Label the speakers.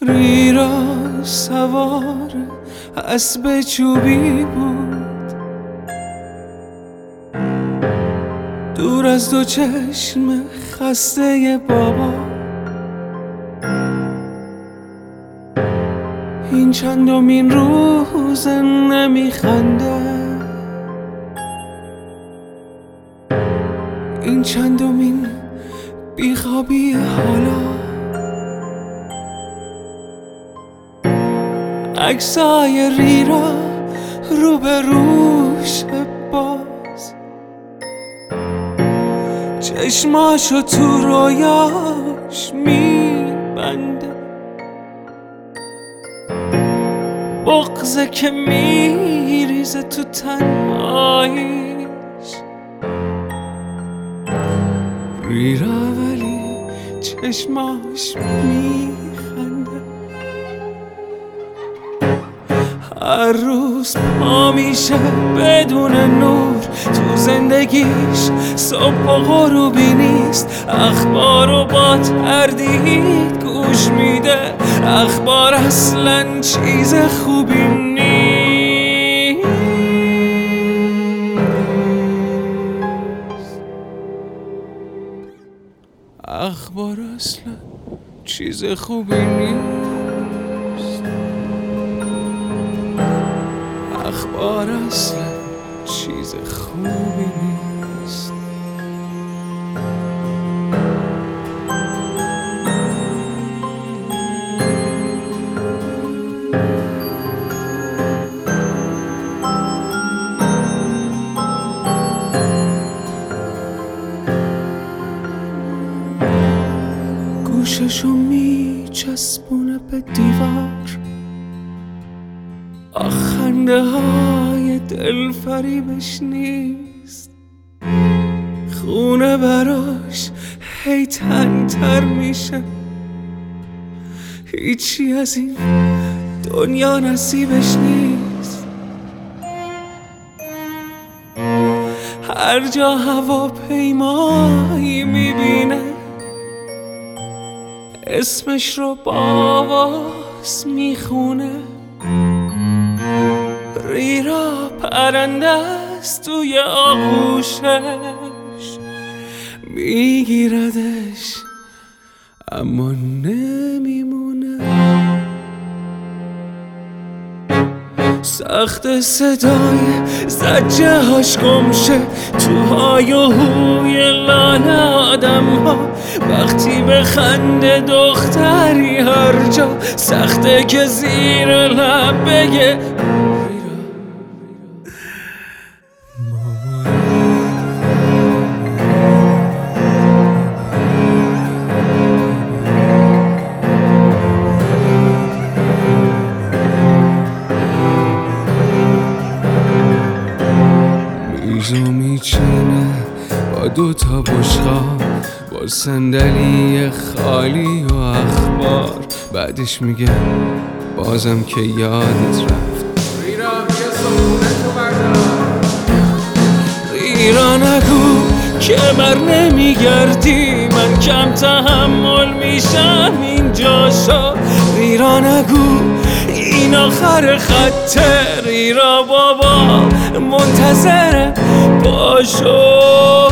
Speaker 1: ریرا سوار اسب چوبی بود، دور از دو چشم خسته بابا. این چندمین روز نمیخنده، این چندمین بیخوابی حالا. عکسای ریرا رو به روش باز، چشماشو تو رویاش میبنده، بغضه که میریزه تو تنهاییش. ریرا ولی چشماش میخنده، هر روز پا میشه بدون نور تو زندگیش، صبح و غروبی نیست. اخبار رو با تردید گوش میده، اخبار اصلا چیز خوبی نیست. اخبار اصلا چیز خوبی نیست. اخبار اصلا چیز خوبی نیست. گوششو میچسبونه به دیوار، خنده های دل فریبش نیست. خونه براش هی تنگ‌تر میشه، هیچی از این دنیا نصیبش نیست. هر جا هواپیمایی میبینه، اسمش رو با آواز میخونه. ریرا پرنده است توی آغوشش، میگیردش اما نمیمونه. سخت صدای زجه هاش گمشه تو های و هوی لانه آدم ها. وقتی به خنده دختری هر جا، سخته که زیر لب بگه میزو میچینه با دوتا بشقاب، با صندلی خالی و اخبار. بعدش میگه بازم که یادت رفت.
Speaker 2: ریرا بیا صبحونه تو بردار.
Speaker 1: ریرا نگو که بر نمیگردی، من کم تحمل میشم این جاشا. ریرا نگو این آخر خطه، ریرا بابا منتظر باشو.